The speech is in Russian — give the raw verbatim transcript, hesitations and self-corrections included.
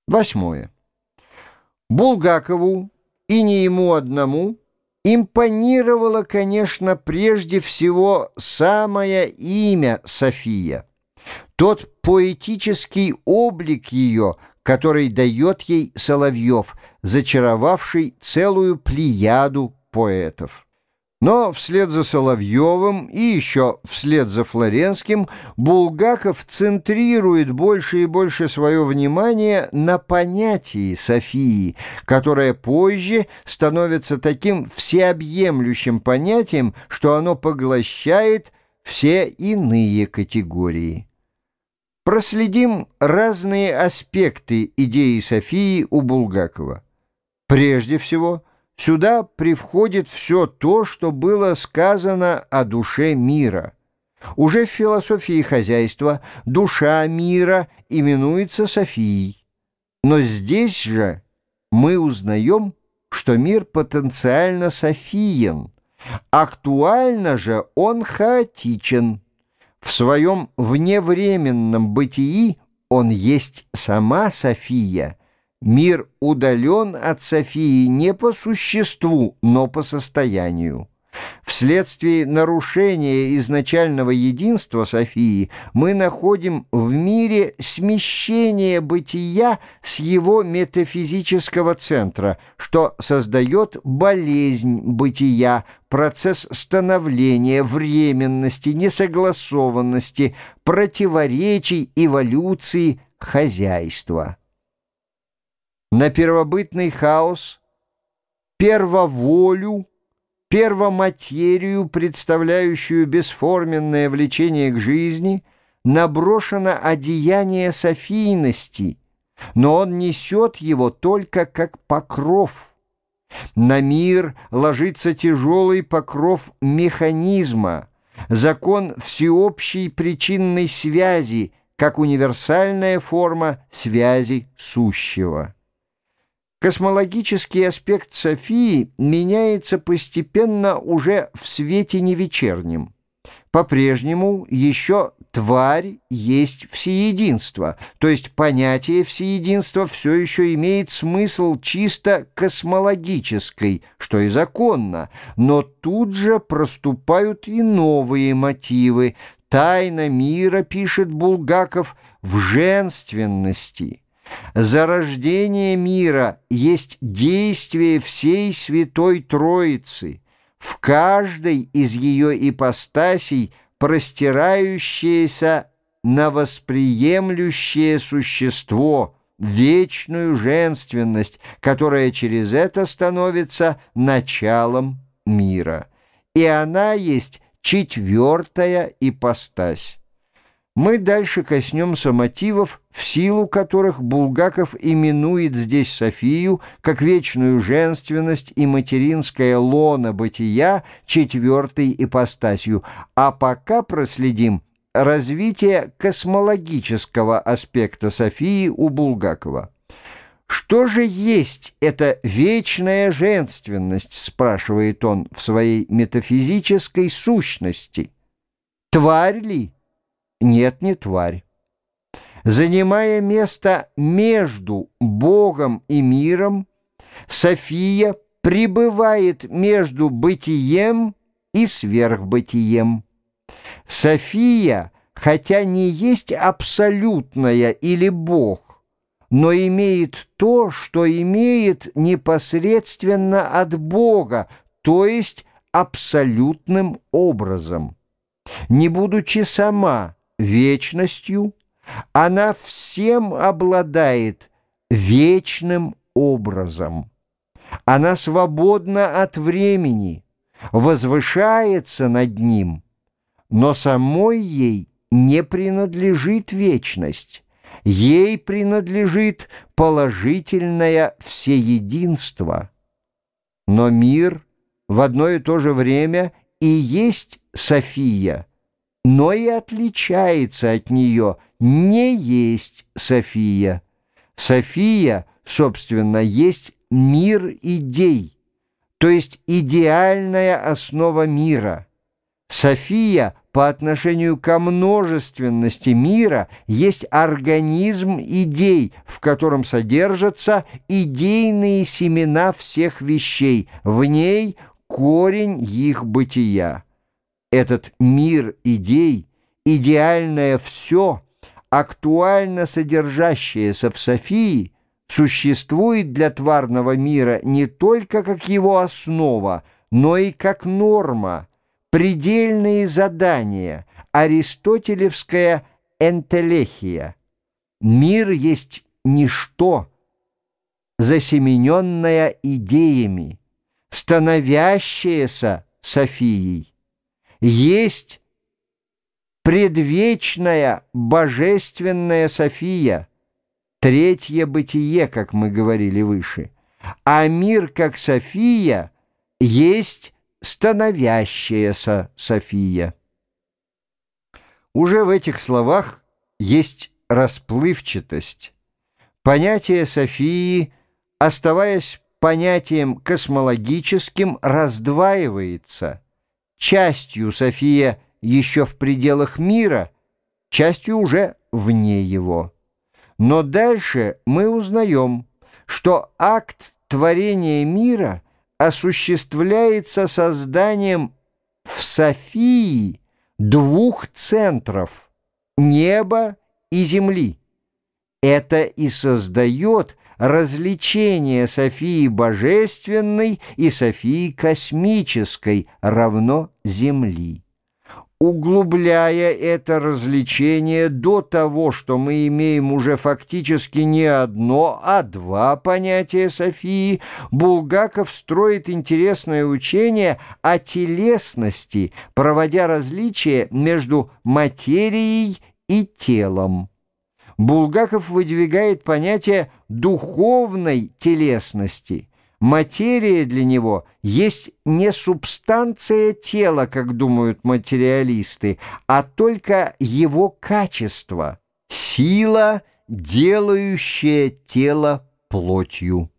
Восьмое. Булгакову, и не ему одному, импонировало, конечно, прежде всего самое имя София, тот поэтический облик ее, который дает ей Соловьев, зачаровавший целую плеяду поэтов. Но вслед за Соловьевым и еще вслед за Флоренским Булгаков центрирует больше и больше свое внимание на понятии Софии, которое позже становится таким всеобъемлющим понятием, что оно поглощает все иные категории. Проследим разные аспекты идеи Софии у Булгакова. Прежде всего, сюда привходит все то, что было сказано о душе мира. Уже в философии хозяйства душа мира именуется Софией. Но здесь же мы узнаем, что мир потенциально софиен, актуально же он хаотичен. В своем вневременном бытии он есть сама София. Мир удален от Софии не по существу, но по состоянию. Вследствие нарушения изначального единства Софии мы находим в мире смещение бытия с его метафизического центра, что создает болезнь бытия, процесс становления, временности, несогласованности, противоречий, эволюции хозяйства. На первобытный хаос, первоволю, первоматерию, представляющую бесформенное влечение к жизни, наброшено одеяние софийности, но он несет его только как покров. На мир ложится тяжелый покров механизма, закон всеобщей причинной связи, как универсальная форма связи сущего. Космологический аспект Софии меняется постепенно уже в свете невечернем. По-прежнему еще тварь есть всеединство, то есть понятие всеединства все еще имеет смысл чисто космологический, что и законно, но тут же проступают и новые мотивы. Тайна мира, пишет Булгаков, в женственности. Зарождение мира есть действие всей Святой Троицы, в каждой из ее ипостасей простирающееся на восприемлющее существо, вечную женственность, которая через это становится началом мира. И она есть четвертая ипостась. Мы дальше коснемся мотивов, в силу которых Булгаков именует здесь Софию как вечную женственность и материнское лоно бытия четвертой ипостасью, а пока проследим развитие космологического аспекта Софии у Булгакова. «Что же есть эта вечная женственность?» — спрашивает он в своей метафизической сущности. «Тварь ли?» Нет, не тварь. Занимая место между Богом и миром, София пребывает между бытием и сверхбытием. София, хотя не есть абсолютная или Бог, но имеет то, что имеет непосредственно от Бога, то есть абсолютным образом. Не будучи сама вечностью, она всем обладает вечным образом. Она свободна от времени, возвышается над ним, но самой ей не принадлежит вечность, ей принадлежит положительное всеединство. Но мир в одно и то же время и есть София, но и отличается от нее, не есть София. София, собственно, есть мир идей, то есть идеальная основа мира. София по отношению ко множественности мира есть организм идей, в котором содержатся идейные семена всех вещей, в ней корень их бытия. Этот мир идей, идеальное все, актуально содержащееся в Софии, существует для тварного мира не только как его основа, но и как норма, предельные задания, аристотелевская энтелехия. Мир есть ничто, засемененное идеями, становящееся Софией. Есть предвечная божественная София, третье бытие, как мы говорили выше, а мир как София есть становящаяся София. Уже в этих словах есть расплывчатость. Понятие Софии, оставаясь понятием космологическим, раздваивается. Частью София еще в пределах мира, частью уже вне его. Но дальше мы узнаем, что акт творения мира осуществляется созданием в Софии двух центров – неба и земли. Это и создает различение Софии божественной и Софии космической равно земли. Углубляя это развлечение до того, что мы имеем уже фактически не одно, а два понятия Софии, Булгаков строит интересное учение о телесности, проводя различие между материей и телом. Булгаков выдвигает понятие духовной телесности. Материя для него есть не субстанция тела, как думают материалисты, а только его качество, сила, делающая тело плотью.